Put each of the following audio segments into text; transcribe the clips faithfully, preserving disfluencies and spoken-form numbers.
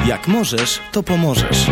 Jak możesz, to pomożesz.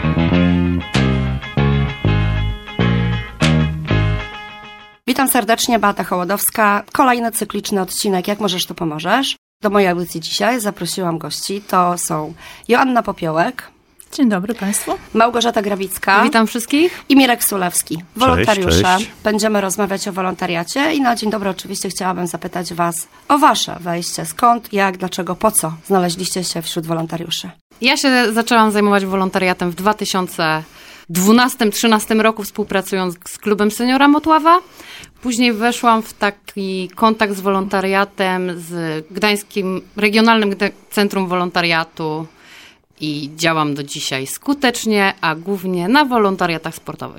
Witam serdecznie, Beata Hołodowska. Kolejny cykliczny odcinek Jak możesz, to pomożesz. Do mojej audycji dzisiaj zaprosiłam gości. To są Joanna Popiołek. Dzień dobry Państwu. Małgorzata Grabicka. Witam wszystkich. I Mirek Sulewski. Wolontariusze. Cześć, cześć. Będziemy rozmawiać o wolontariacie i na dzień dobry oczywiście chciałabym zapytać Was o Wasze wejście. Skąd, jak, dlaczego, po co znaleźliście się wśród wolontariuszy? Ja się zaczęłam zajmować wolontariatem w dwa tysiące dwunastym trzynastym roku, współpracując z Klubem Seniora Motława. Później weszłam w taki kontakt z wolontariatem, z Gdańskim Regionalnym Centrum Wolontariatu i działam do dzisiaj skutecznie, a głównie na wolontariatach sportowych.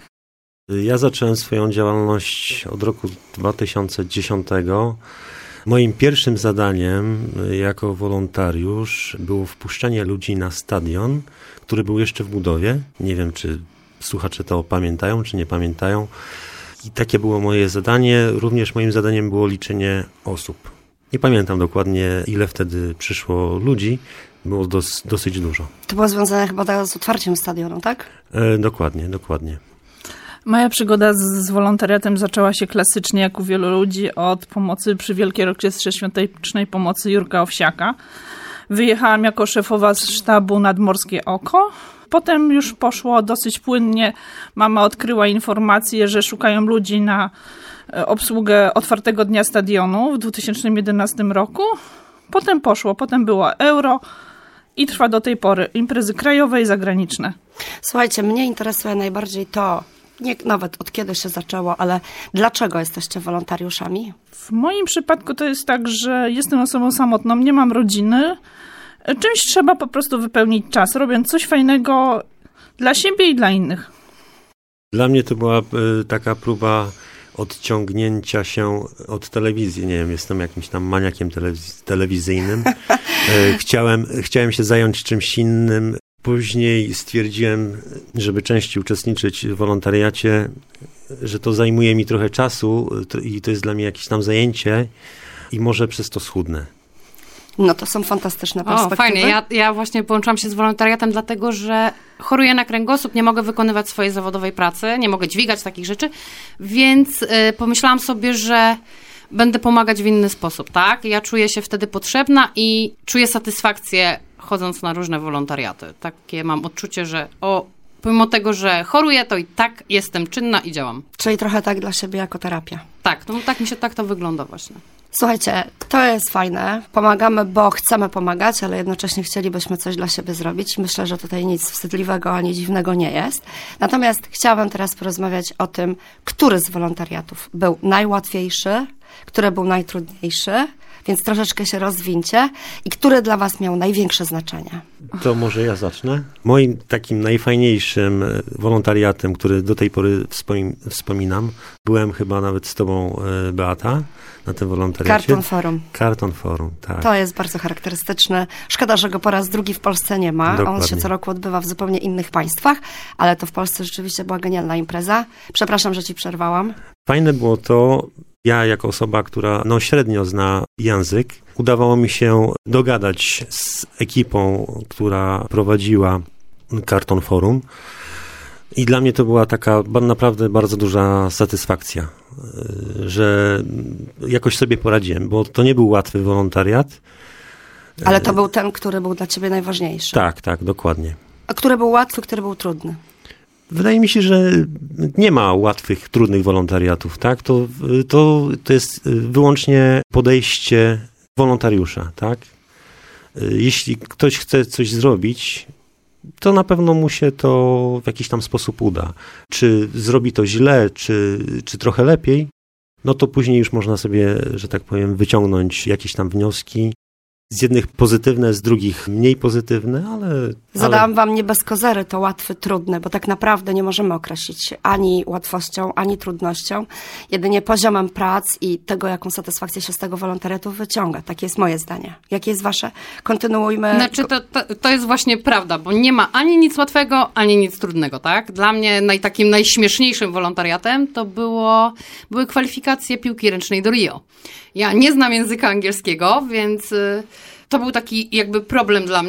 Ja zacząłem swoją działalność od roku dwa tysiące dziesiątego. Moim pierwszym zadaniem jako wolontariusz było wpuszczanie ludzi na stadion, który był jeszcze w budowie. Nie wiem, czy słuchacze to pamiętają, czy nie pamiętają. I takie było moje zadanie. Również moim zadaniem było liczenie osób. Nie pamiętam dokładnie, ile wtedy przyszło ludzi. Było dos, dosyć dużo. To było związane chyba z otwarciem stadionu, tak? E, dokładnie, dokładnie. Moja przygoda z, z wolontariatem zaczęła się klasycznie, jak u wielu ludzi, od pomocy przy Wielkiej Orkiestrze Świątecznej Pomocy Jurka Owsiaka. Wyjechałam jako szefowa z sztabu Nadmorskie Oko. Potem już poszło dosyć płynnie. Mama odkryła informację, że szukają ludzi na obsługę otwartego dnia stadionu w dwa tysiące jedenastym roku. Potem poszło, potem było euro i trwa do tej pory imprezy krajowe i zagraniczne. Słuchajcie, mnie interesuje najbardziej to, nie nawet od kiedy się zaczęło, ale dlaczego jesteście wolontariuszami? W moim przypadku to jest tak, że jestem osobą samotną, nie mam rodziny. Czymś trzeba po prostu wypełnić czas, robiąc coś fajnego dla siebie i dla innych. Dla mnie to była y, taka próba odciągnięcia się od telewizji. Nie wiem, jestem jakimś tam maniakiem telewiz- telewizyjnym. Y, chciałem, chciałem się zająć czymś innym. Później stwierdziłem, żeby częściej uczestniczyć w wolontariacie, że to zajmuje mi trochę czasu to, i to jest dla mnie jakieś tam zajęcie i może przez to schudnę. No to są fantastyczne perspektywy. O, fajnie. Ja, ja właśnie połączyłam się z wolontariatem, dlatego że choruję na kręgosłup, nie mogę wykonywać swojej zawodowej pracy, nie mogę dźwigać takich rzeczy, więc y, pomyślałam sobie, że będę pomagać w inny sposób, tak? Ja czuję się wtedy potrzebna i czuję satysfakcję chodząc na różne wolontariaty. Takie mam odczucie, że o, pomimo tego, że choruję, to i tak jestem czynna i działam. Czyli trochę tak dla siebie jako terapia. Tak, no tak mi się tak to wygląda właśnie. Słuchajcie, to jest fajne. Pomagamy, bo chcemy pomagać, ale jednocześnie chcielibyśmy coś dla siebie zrobić. Myślę, że tutaj nic wstydliwego ani dziwnego nie jest. Natomiast chciałabym teraz porozmawiać o tym, który z wolontariatów był najłatwiejszy, który był najtrudniejszy, więc troszeczkę się rozwincie i który dla Was miał największe znaczenie. To może ja zacznę. Moim takim najfajniejszym wolontariatem, który do tej pory wspomin- wspominam, byłem chyba nawet z Tobą, Beata, na tym wolontariacie. Karton Forum. Karton Forum, tak. To jest bardzo charakterystyczne. Szkoda, że go po raz drugi w Polsce nie ma. Dokładnie. On się co roku odbywa w zupełnie innych państwach, ale to w Polsce rzeczywiście była genialna impreza. Przepraszam, że Ci przerwałam. Fajne było to, ja jako osoba, która no średnio zna język, udawało mi się dogadać z ekipą, która prowadziła Karton Forum. I dla mnie to była taka naprawdę bardzo duża satysfakcja, że jakoś sobie poradziłem, bo to nie był łatwy wolontariat. Ale to był ten, który był dla Ciebie najważniejszy. Tak, tak, dokładnie. A który był łatwy, który był trudny? Wydaje mi się, że nie ma łatwych, trudnych wolontariatów, tak? To, to, to jest wyłącznie podejście wolontariusza, tak? Jeśli ktoś chce coś zrobić, to na pewno mu się to w jakiś tam sposób uda. Czy zrobi to źle, czy, czy trochę lepiej, no to później już można sobie, że tak powiem, wyciągnąć jakieś tam wnioski. Z jednych pozytywne, z drugich mniej pozytywne, ale... Zadałam ale... wam nie bez kozery to łatwy, trudny, bo tak naprawdę nie możemy określić ani łatwością, ani trudnością, jedynie poziomem prac i tego, jaką satysfakcję się z tego wolontariatu wyciąga. Takie jest moje zdanie. Jakie jest wasze? Kontynuujmy. Znaczy to, to, to jest właśnie prawda, bo nie ma ani nic łatwego, ani nic trudnego, tak? Dla mnie naj, takim najśmieszniejszym wolontariatem to było, były kwalifikacje piłki ręcznej do Rio. Ja nie znam języka angielskiego, więc to był taki jakby problem dla mnie,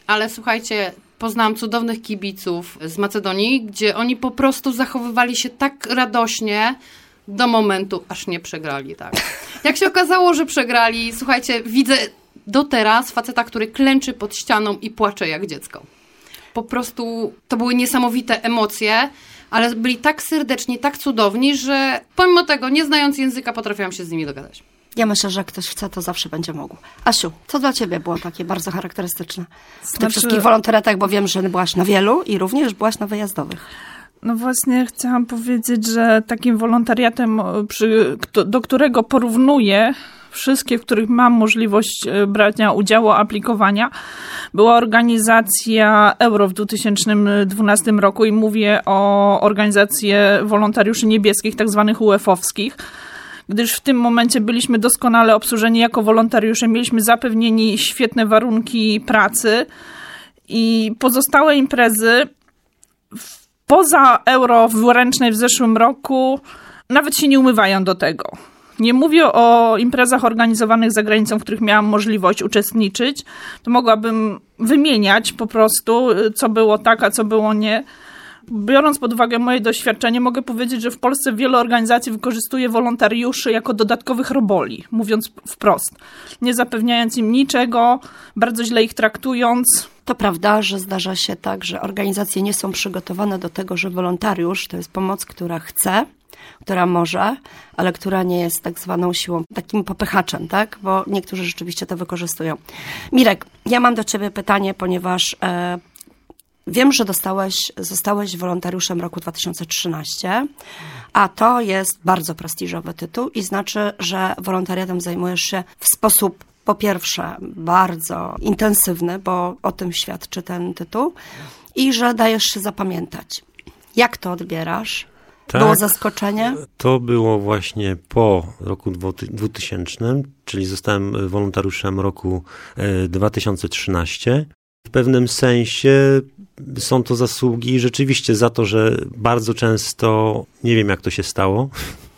ale słuchajcie, poznałam cudownych kibiców z Macedonii, gdzie oni po prostu zachowywali się tak radośnie do momentu, aż nie przegrali, tak. Jak się okazało, że przegrali, słuchajcie, widzę do teraz faceta, który klęczy pod ścianą i płacze jak dziecko. Po prostu to były niesamowite emocje, ale byli tak serdeczni, tak cudowni, że pomimo tego, nie znając języka, potrafiłam się z nimi dogadać. Ja myślę, że jak ktoś chce, to zawsze będzie mógł. Asiu, co dla ciebie było takie bardzo charakterystyczne w tych Znaczy- wszystkich wolontariatach, bo wiem, że byłaś na wielu i również byłaś na wyjazdowych. No właśnie chciałam powiedzieć, że takim wolontariatem, przy, do którego porównuję wszystkie, w których mam możliwość brania udziału, aplikowania, była organizacja Euro w dwa tysiące dwunastym roku i mówię o organizacji wolontariuszy niebieskich, tak zwanych U E F-owskich, gdyż w tym momencie byliśmy doskonale obsłużeni jako wolontariusze, mieliśmy zapewnieni świetne warunki pracy i pozostałe imprezy poza Euro w ręcznej w zeszłym roku nawet się nie umywają do tego. Nie mówię o imprezach organizowanych za granicą, w których miałam możliwość uczestniczyć. To mogłabym wymieniać po prostu, co było tak, a co było nie. Biorąc pod uwagę moje doświadczenie, mogę powiedzieć, że w Polsce wiele organizacji wykorzystuje wolontariuszy jako dodatkowych roboli, mówiąc wprost. Nie zapewniając im niczego, bardzo źle ich traktując. To prawda, że zdarza się tak, że organizacje nie są przygotowane do tego, że wolontariusz to jest pomoc, która chce, która może, ale która nie jest tak zwaną siłą, takim popychaczem, tak? Bo niektórzy rzeczywiście to wykorzystują. Mirek, ja mam do ciebie pytanie, ponieważ e, wiem, że dostałeś, zostałeś wolontariuszem roku dwa tysiące trzynastego, a to jest bardzo prestiżowy tytuł i znaczy, że wolontariatem zajmujesz się w sposób po pierwsze bardzo intensywny, bo o tym świadczy ten tytuł i że dajesz się zapamiętać. Jak to odbierasz? Tak, było zaskoczenie? To było właśnie po roku dwutysięcznym, czyli zostałem wolontariuszem roku dwa tysiące trzynastego. W pewnym sensie są to zasługi rzeczywiście za to, że bardzo często, nie wiem jak to się stało.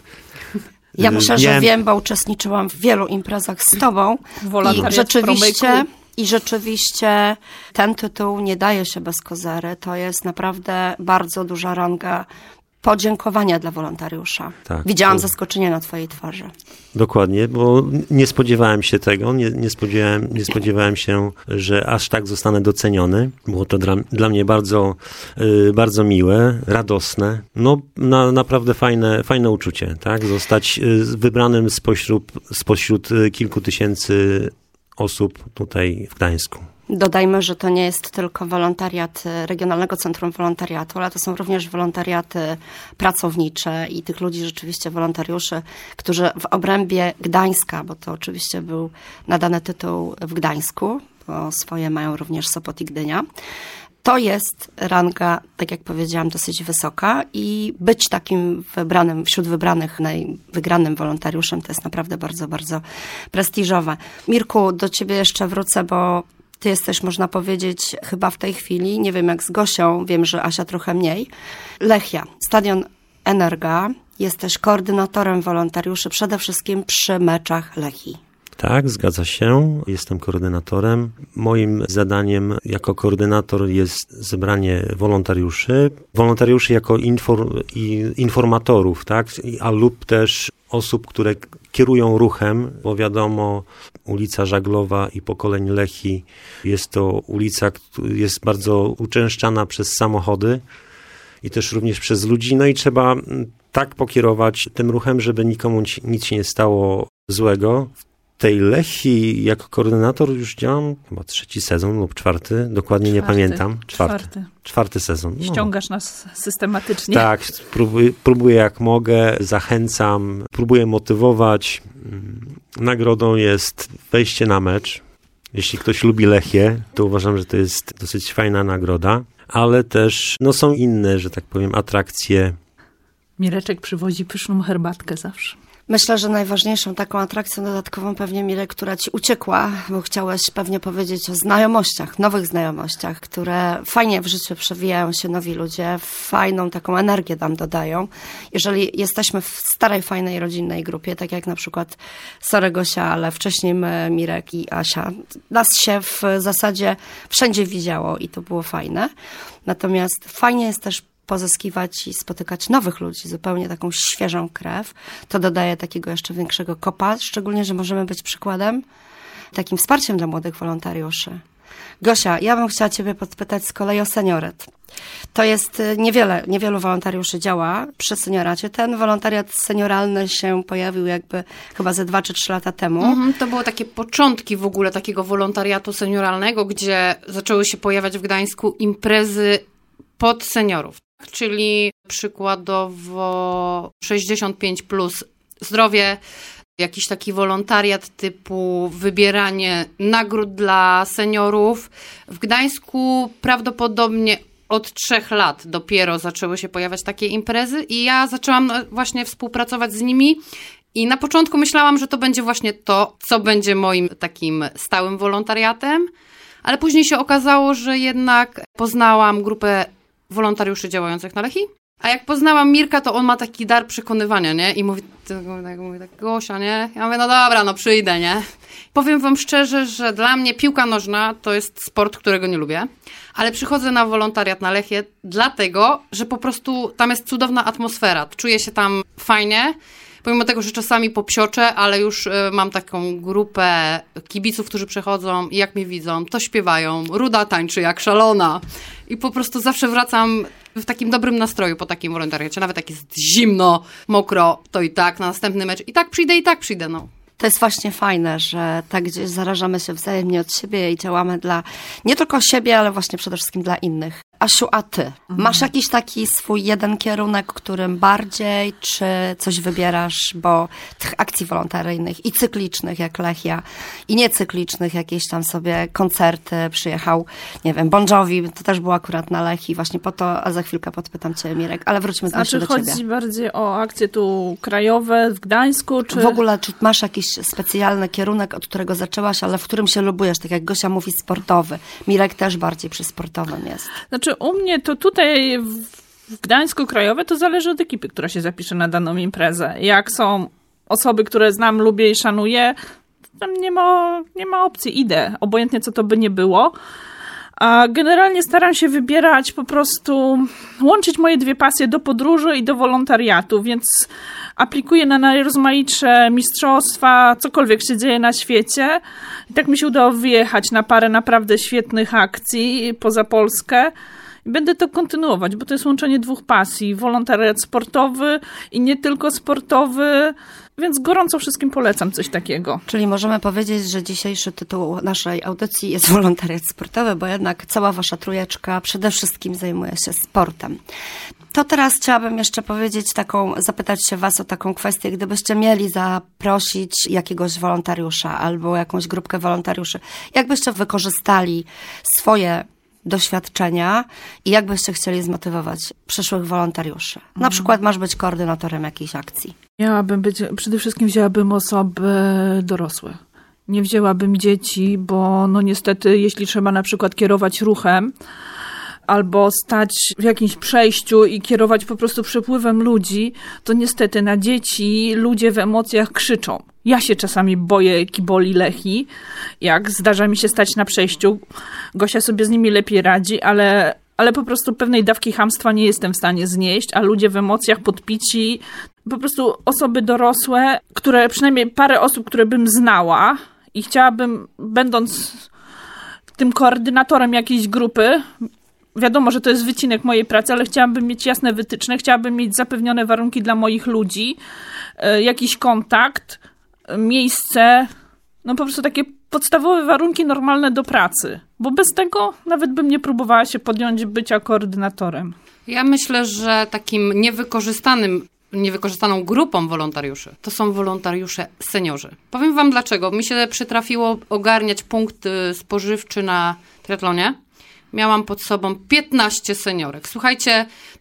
Ja myślę, nie. że wiem, bo uczestniczyłam w wielu imprezach z tobą i rzeczywiście, i rzeczywiście ten tytuł nie daje się bez kozery. To jest naprawdę bardzo duża ranga podziękowania dla wolontariusza. Tak, widziałam to... zaskoczenie na twojej twarzy. Dokładnie, bo nie spodziewałem się tego, nie, nie, spodziewałem, nie spodziewałem się, że aż tak zostanę doceniony. Było to dla, dla mnie bardzo, yy, bardzo miłe, radosne. No na, naprawdę fajne, fajne uczucie, tak? Zostać yy, wybranym spośród, spośród kilku tysięcy osób tutaj w Gdańsku. Dodajmy, że to nie jest tylko wolontariat Regionalnego Centrum Wolontariatu, ale to są również wolontariaty pracownicze i tych ludzi, rzeczywiście wolontariuszy, którzy w obrębie Gdańska, bo to oczywiście był nadany tytuł w Gdańsku, bo swoje mają również Sopot i Gdynia. To jest ranga, tak jak powiedziałam, dosyć wysoka i być takim wybranym, wśród wybranych, wygranym wolontariuszem to jest naprawdę bardzo, bardzo prestiżowe. Mirku, do ciebie jeszcze wrócę, bo ty jesteś, można powiedzieć, chyba w tej chwili, nie wiem jak z Gosią, wiem, że Asia trochę mniej. Lechia, Stadion Energa, jesteś koordynatorem wolontariuszy przede wszystkim przy meczach Lechii. Tak, zgadza się. Jestem koordynatorem. Moim zadaniem jako koordynator jest zebranie wolontariuszy. Wolontariuszy jako infor, informatorów, tak, a lub też osób, które kierują ruchem, bo wiadomo, ulica Żaglowa i Pokoleń Lechii jest to ulica, która jest bardzo uczęszczana przez samochody i też również przez ludzi. No i trzeba tak pokierować tym ruchem, żeby nikomu nic się nie stało złego. W tej Lechii jako koordynator już działam chyba trzeci sezon lub czwarty, dokładnie czwarty, nie pamiętam. Czwarty. Czwarty, czwarty sezon. No. Ściągasz nas systematycznie. Tak, próbuję, próbuję jak mogę, zachęcam, próbuję motywować. Nagrodą jest wejście na mecz. Jeśli ktoś lubi Lechię, to uważam, że to jest dosyć fajna nagroda, ale też no, są inne, że tak powiem, atrakcje. Mireczek przywozi pyszną herbatkę zawsze. Myślę, że najważniejszą taką atrakcją dodatkową pewnie, Mirek, która ci uciekła, bo chciałeś pewnie powiedzieć o znajomościach, nowych znajomościach, które fajnie w życiu przewijają się nowi ludzie, fajną taką energię nam dodają. Jeżeli jesteśmy w starej, fajnej, rodzinnej grupie, tak jak na przykład sorry Gosia, ale wcześniej my, Mirek i Asia, nas się w zasadzie wszędzie widziało i to było fajne. Natomiast fajnie jest też pozyskiwać i spotykać nowych ludzi, zupełnie taką świeżą krew. To dodaje takiego jeszcze większego kopa, szczególnie, że możemy być przykładem, takim wsparciem dla młodych wolontariuszy. Gosia, ja bym chciała ciebie podpytać z kolei o seniorat. To jest niewiele, niewielu wolontariuszy działa przy senioracie. Ten wolontariat senioralny się pojawił jakby chyba ze dwa czy trzy lata temu. Mhm, to były takie początki w ogóle takiego wolontariatu senioralnego, gdzie zaczęły się pojawiać w Gdańsku imprezy pod seniorów. Czyli przykładowo sześćdziesiąt pięć plus zdrowie, jakiś taki wolontariat typu wybieranie nagród dla seniorów. W Gdańsku prawdopodobnie od trzech lat dopiero zaczęły się pojawiać takie imprezy i ja zaczęłam właśnie współpracować z nimi. I na początku myślałam, że to będzie właśnie to, co będzie moim takim stałym wolontariatem, ale później się okazało, że jednak poznałam grupę wolontariuszy działających na Lechii. A jak poznałam Mirka, to on ma taki dar przekonywania, nie? I mówi, tak, mówi tak, Gosia, nie? Ja mówię, no dobra, no przyjdę, nie? Powiem wam szczerze, że dla mnie piłka nożna to jest sport, którego nie lubię, ale przychodzę na wolontariat na Lechię dlatego, że po prostu tam jest cudowna atmosfera. Czuję się tam fajnie, pomimo tego, że czasami popsioczę, ale już y, mam taką grupę kibiców, którzy przychodzą i jak mnie widzą, to śpiewają. Ruda tańczy jak szalona. I po prostu zawsze wracam w takim dobrym nastroju po takim wolontariacie. Nawet jak jest zimno, mokro, to i tak na następny mecz. I tak przyjdę, i tak przyjdę, no. To jest właśnie fajne, że tak gdzieś zarażamy się wzajemnie od siebie i działamy dla nie tylko siebie, ale właśnie przede wszystkim dla innych. Asiu, a ty? Mhm. Masz jakiś taki swój jeden kierunek, którym bardziej, czy coś wybierasz, bo tych akcji wolontaryjnych i cyklicznych jak Lechia i niecyklicznych, jakieś tam sobie koncerty, przyjechał, nie wiem, Bon Jovi, to też było akurat na Lechii, właśnie po to, a za chwilkę podpytam cię, Mirek, ale wróćmy znaczy, do ciebie. Chodzi bardziej o akcje tu krajowe w Gdańsku, czy... W ogóle, czy masz jakiś specjalny kierunek, od którego zaczęłaś, ale w którym się lubujesz, tak jak Gosia mówi, sportowy. Mirek też bardziej przy sportowym jest. Znaczy u mnie to tutaj w Gdańsku krajowe to zależy od ekipy, która się zapisze na daną imprezę. Jak są osoby, które znam, lubię i szanuję, tam nie ma, nie ma opcji, idę, obojętnie co to by nie było. A generalnie staram się wybierać po prostu, łączyć moje dwie pasje do podróży i do wolontariatu, więc aplikuję na najrozmaitsze mistrzostwa, cokolwiek się dzieje na świecie. I tak mi się udało wyjechać na parę naprawdę świetnych akcji poza Polskę. I będę to kontynuować, bo to jest łączenie dwóch pasji. Wolontariat sportowy i nie tylko sportowy, więc gorąco wszystkim polecam coś takiego. Czyli możemy powiedzieć, że dzisiejszy tytuł naszej audycji jest wolontariat sportowy, bo jednak cała wasza trójeczka przede wszystkim zajmuje się sportem. To teraz chciałabym jeszcze powiedzieć taką, zapytać się was o taką kwestię, gdybyście mieli zaprosić jakiegoś wolontariusza albo jakąś grupkę wolontariuszy, jak byście wykorzystali swoje doświadczenia i jak byście chcieli zmotywować przyszłych wolontariuszy? Na mhm. przykład masz być koordynatorem jakiejś akcji. Miałabym być, przede wszystkim wzięłabym osoby dorosłe. Nie wzięłabym dzieci, bo no niestety, jeśli trzeba na przykład kierować ruchem, albo stać w jakimś przejściu i kierować po prostu przepływem ludzi, to niestety na dzieci ludzie w emocjach krzyczą. Ja się czasami boję kiboli Lechii, jak zdarza mi się stać na przejściu. Gosia sobie z nimi lepiej radzi, ale, ale po prostu pewnej dawki chamstwa nie jestem w stanie znieść, a ludzie w emocjach podpici, po prostu osoby dorosłe, które przynajmniej parę osób, które bym znała i chciałabym, będąc tym koordynatorem jakiejś grupy, wiadomo, że to jest wycinek mojej pracy, ale chciałabym mieć jasne wytyczne, chciałabym mieć zapewnione warunki dla moich ludzi, jakiś kontakt, miejsce, no po prostu takie podstawowe warunki normalne do pracy, bo bez tego nawet bym nie próbowała się podjąć bycia koordynatorem. Ja myślę, że takim niewykorzystanym, niewykorzystaną grupą wolontariuszy to są wolontariusze seniorzy. Powiem wam dlaczego. Mi się przytrafiło ogarniać punkt spożywczy na triatlonie. Miałam pod sobą piętnaście seniorek. Słuchajcie, to są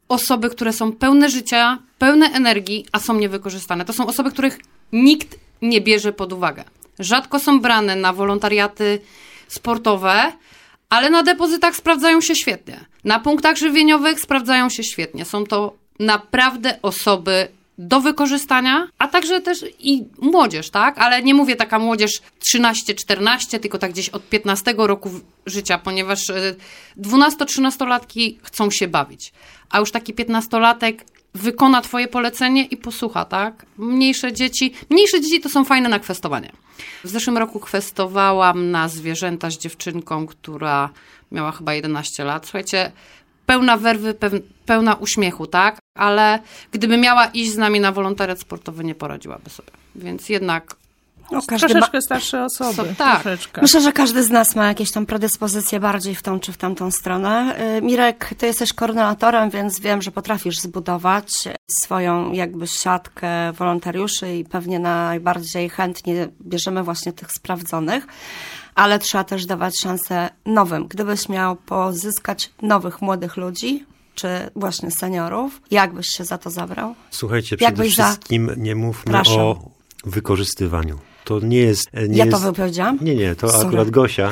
osoby, które są pełne życia, pełne energii, a są niewykorzystane. To są osoby, których nikt nie bierze pod uwagę. Rzadko są brane na wolontariaty sportowe, ale na depozytach sprawdzają się świetnie. Na punktach żywieniowych sprawdzają się świetnie. Są to naprawdę osoby do wykorzystania, a także też i młodzież, tak? Ale nie mówię taka młodzież trzynaście czternaście, tylko tak gdzieś od piętnastego roku życia, ponieważ dwunasto-trzynastolatki chcą się bawić. A już taki piętnastolatek wykona twoje polecenie i posłucha, tak? Mniejsze dzieci, mniejsze dzieci to są fajne na kwestowanie. W zeszłym roku kwestowałam na zwierzęta z dziewczynką, która miała chyba jedenaście lat. Słuchajcie, pełna werwy, pełna uśmiechu, tak? Ale gdyby miała iść z nami na wolontariat sportowy, nie poradziłaby sobie. Więc jednak... No, troszeczkę ma... starsze osoby. So, tak. Troszeczkę. Myślę, że każdy z nas ma jakieś tam predyspozycje bardziej w tą czy w tamtą stronę. Mirek, ty jesteś koordynatorem, więc wiem, że potrafisz zbudować swoją jakby siatkę wolontariuszy i pewnie najbardziej chętnie bierzemy właśnie tych sprawdzonych, ale trzeba też dawać szansę nowym. Gdybyś miał pozyskać nowych, młodych ludzi, czy właśnie seniorów, jak byś się za to zabrał? Słuchajcie, przede Jakbyś wszystkim za... nie mówmy Proszę. o wykorzystywaniu. To nie jest... Nie ja jest... to wypowiedziałam? Nie, nie, to Sorry. akurat Gosia.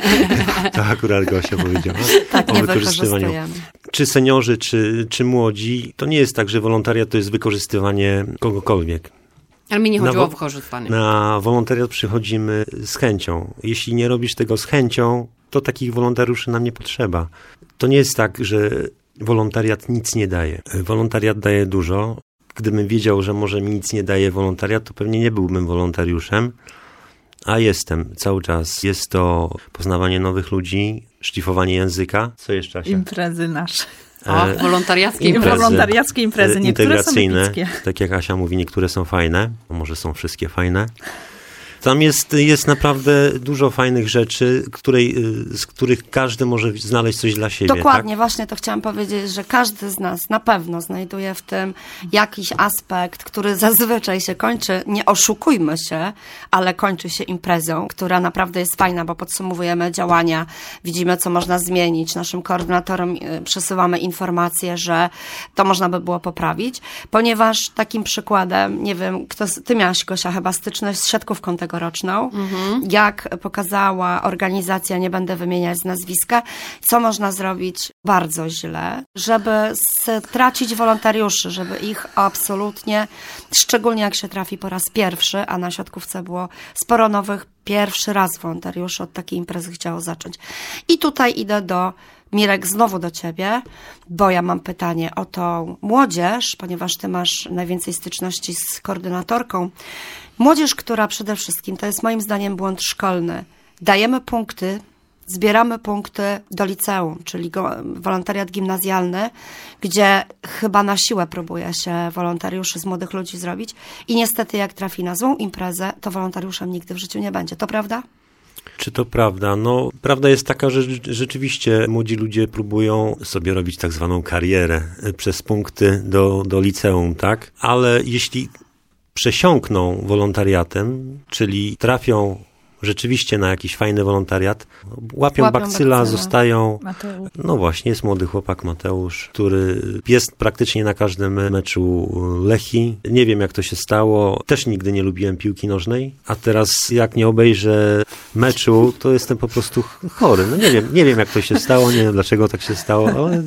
to akurat Gosia powiedziała tak, o nie wykorzystywaniu. Czy seniorzy, czy, czy młodzi, to nie jest tak, że wolontariat to jest wykorzystywanie kogokolwiek. Ale mi nie chodziło na, o wykorzystywanie. Na wolontariat przychodzimy z chęcią. Jeśli nie robisz tego z chęcią, to takich wolontariuszy nam nie potrzeba. To nie jest tak, że wolontariat nic nie daje. Wolontariat daje dużo. Gdybym wiedział, że może mi nic nie daje wolontariat, to pewnie nie byłbym wolontariuszem, a jestem cały czas. Jest to poznawanie nowych ludzi, szlifowanie języka. Co jeszcze, Asia? Imprezy nasze. O, wolontariackie imprezy. Wolontariackie imprezy, niektóre integracyjne, są epickie. Tak jak Asia mówi, niektóre są fajne, a może są wszystkie fajne. Tam jest, jest naprawdę dużo fajnych rzeczy, której, z których każdy może znaleźć coś dla siebie. Dokładnie, tak? właśnie to chciałam powiedzieć, że każdy z nas na pewno znajduje w tym jakiś aspekt, który zazwyczaj się kończy, nie oszukujmy się, ale kończy się imprezą, która naprawdę jest fajna, bo podsumowujemy działania, widzimy, co można zmienić. Naszym koordynatorom przesyłamy informacje, że to można by było poprawić, ponieważ takim przykładem, nie wiem, kto, ty miałaś, Gosia, chyba styczność z siatkówką tegoroczną, mhm. jak pokazała organizacja, nie będę wymieniać z nazwiska, co można zrobić bardzo źle, żeby stracić wolontariuszy, żeby ich absolutnie, szczególnie jak się trafi po raz pierwszy, a na siatkówce było sporo nowych, pierwszy raz wolontariuszy od takiej imprezy chciało zacząć. I tutaj idę do Mirek, znowu do ciebie, bo ja mam pytanie o tą młodzież, ponieważ ty masz najwięcej styczności z koordynatorką. Młodzież, która przede wszystkim, to jest moim zdaniem błąd szkolny. Dajemy punkty, zbieramy punkty do liceum, czyli go, wolontariat gimnazjalny, gdzie chyba na siłę próbuje się wolontariuszy z młodych ludzi zrobić i niestety jak trafi na złą imprezę, to wolontariuszem nigdy w życiu nie będzie. To prawda? Czy to prawda? No, prawda jest taka, że rzeczywiście młodzi ludzie próbują sobie robić tak zwaną karierę przez punkty do, do liceum, tak? Ale jeśli przesiąkną wolontariatem, czyli trafią rzeczywiście na jakiś fajny wolontariat, łapią, łapią bakcyla, bakcyla, zostają... Mateusz. No właśnie, jest młody chłopak Mateusz, który jest praktycznie na każdym meczu Lechii. Nie wiem, jak to się stało. Też nigdy nie lubiłem piłki nożnej, a teraz jak nie obejrzę meczu, to jestem po prostu chory. No nie wiem, nie wiem, jak to się stało, nie wiem, dlaczego tak się stało, ale...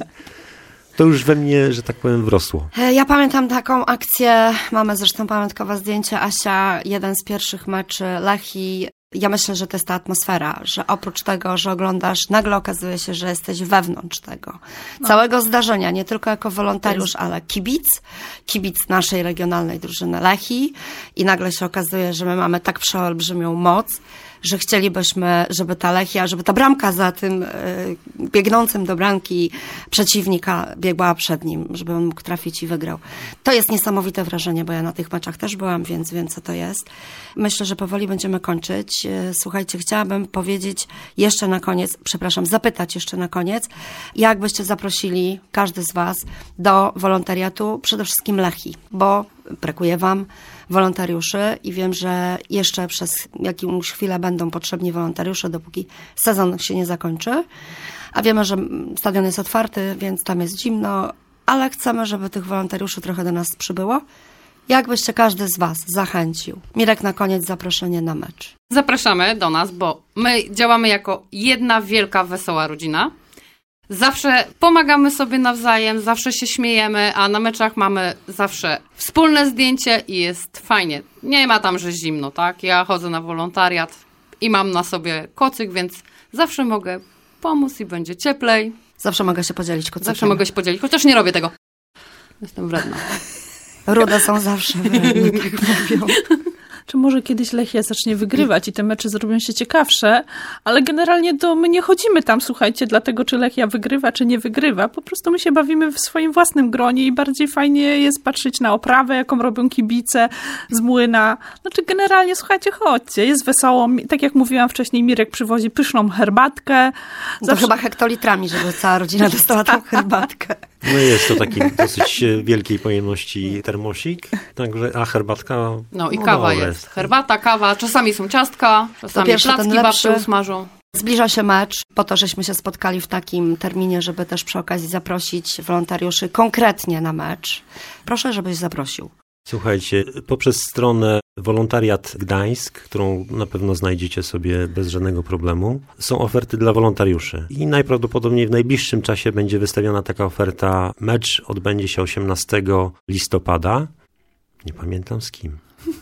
To już we mnie, że tak powiem, wrosło. Ja pamiętam taką akcję, mamy zresztą pamiątkowe zdjęcie, Asia, jeden z pierwszych meczy Lechii. Ja myślę, że to jest ta atmosfera, że oprócz tego, że oglądasz, nagle okazuje się, że jesteś wewnątrz tego no. całego zdarzenia, nie tylko jako wolontariusz, ale kibic, kibic naszej regionalnej drużyny Lechii i nagle się okazuje, że my mamy tak przeolbrzymią moc, że chcielibyśmy, żeby ta Lechia, żeby ta bramka za tym y, biegnącym do bramki przeciwnika biegła przed nim, żeby on mógł trafić i wygrał. To jest niesamowite wrażenie, bo ja na tych meczach też byłam, więc wiem, co to jest. Myślę, że powoli będziemy kończyć. Słuchajcie, chciałabym powiedzieć jeszcze na koniec, przepraszam, zapytać jeszcze na koniec, jak byście zaprosili, każdy z was, do wolontariatu, przede wszystkim Lechii, bo brakuje wam wolontariuszy i wiem, że jeszcze przez jakąś chwilę będą potrzebni wolontariusze, dopóki sezon się nie zakończy. A wiemy, że stadion jest otwarty, więc tam jest zimno, ale chcemy, żeby tych wolontariuszy trochę do nas przybyło. Jakbyście każdy z was zachęcił? Mirek, na koniec zaproszenie na mecz. Zapraszamy do nas, bo my działamy jako jedna wielka, wesoła rodzina. Zawsze pomagamy sobie nawzajem, zawsze się śmiejemy, a na meczach mamy zawsze wspólne zdjęcie i jest fajnie. Nie ma tam, że zimno, tak? Ja chodzę na wolontariat i mam na sobie kocyk, więc zawsze mogę pomóc i będzie cieplej. Zawsze mogę się podzielić kocykiem. Zawsze mogę się podzielić, chociaż nie robię tego. Jestem wredna. Rude są zawsze wredne, tak mówią. Czy może kiedyś Lechia zacznie wygrywać i te mecze zrobią się ciekawsze, ale generalnie to my nie chodzimy tam, słuchajcie, dlatego czy Lechia wygrywa, czy nie wygrywa. Po prostu my się bawimy w swoim własnym gronie i bardziej fajnie jest patrzeć na oprawę, jaką robią kibice z młyna. Znaczy generalnie, słuchajcie, chodźcie, jest wesoło. Tak jak mówiłam wcześniej, Mirek przywozi pyszną herbatkę. To Zawsze... chyba hektolitrami, żeby cała rodzina dostała tą herbatkę. No jest to taki dosyć wielkiej pojemności termosik, także, a herbatka... No i no kawa dobra jest. Herbata, kawa, czasami są ciastka, czasami pierwszy, ten placki lepszy. babcie usmażą. Zbliża się mecz, po to, żeśmy się spotkali w takim terminie, żeby też przy okazji zaprosić wolontariuszy konkretnie na mecz. Proszę, żebyś zaprosił. Słuchajcie, poprzez stronę Wolontariat Gdańsk, którą na pewno znajdziecie sobie bez żadnego problemu, są oferty dla wolontariuszy. I najprawdopodobniej w najbliższym czasie będzie wystawiona taka oferta. Mecz odbędzie się osiemnastego listopada. Nie pamiętam z kim.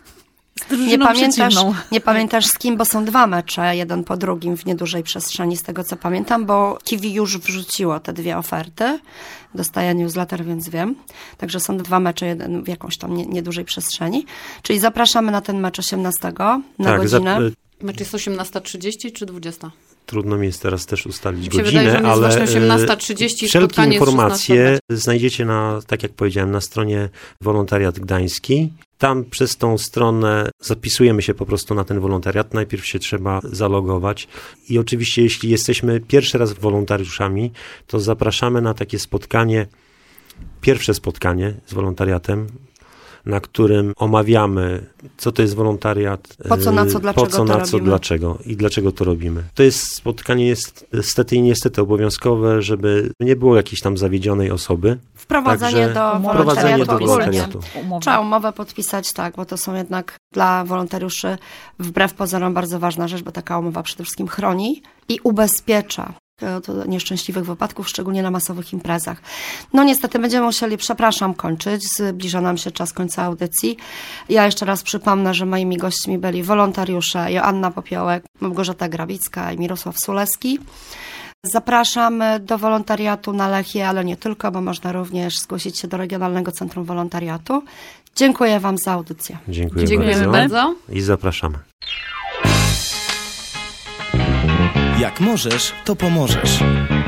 Nie pamiętasz, nie pamiętasz z kim, bo są dwa mecze, jeden po drugim w niedużej przestrzeni, z tego co pamiętam, bo Kiwi już wrzuciło te dwie oferty. Dostaję newsletter, więc wiem. Także są dwa mecze, jeden w jakąś tam nie, niedużej przestrzeni. Czyli zapraszamy na ten mecz osiemnastego na tak, godzinę. Zap- Mecz jest osiemnasta trzydzieści czy dwudziesta? Trudno mi jest teraz też ustalić Mi się godzinę, wydaje, że on jest ale właśnie osiemnasta trzydzieści, wszelkie spotkanie jest informacje szesnasta. znajdziecie na, tak jak powiedziałem, na stronie Wolontariat Gdański. Tam przez tą stronę zapisujemy się po prostu na ten wolontariat. Najpierw się trzeba zalogować i oczywiście jeśli jesteśmy pierwszy raz wolontariuszami, to zapraszamy na takie spotkanie, pierwsze spotkanie z wolontariatem, na którym omawiamy, co to jest wolontariat, Po co, na co, dlaczego po co, to na co, robimy. dlaczego i dlaczego to robimy. To jest spotkanie jest niestety i niestety obowiązkowe, żeby nie było jakiejś tam zawiedzionej osoby. Wprowadzenie Także do wprowadzenie wolontariatu do ogólnie. wolontariatu. Trzeba umowę podpisać, tak, bo to są jednak dla wolontariuszy wbrew pozorom bardzo ważna rzecz, bo taka umowa przede wszystkim chroni i ubezpiecza od nieszczęśliwych wypadków, szczególnie na masowych imprezach. No niestety będziemy musieli, przepraszam, kończyć. Zbliża nam się czas końca audycji. Ja jeszcze raz przypomnę, że moimi gośćmi byli wolontariusze Joanna Popiołek, Małgorzata Grabicka i Mirosław Suleski. Zapraszamy do wolontariatu na Lechię, ale nie tylko, bo można również zgłosić się do Regionalnego Centrum Wolontariatu. Dziękuję wam za audycję. Dziękuję Dziękujemy bardzo. bardzo. I zapraszamy. Jak możesz, to pomożesz.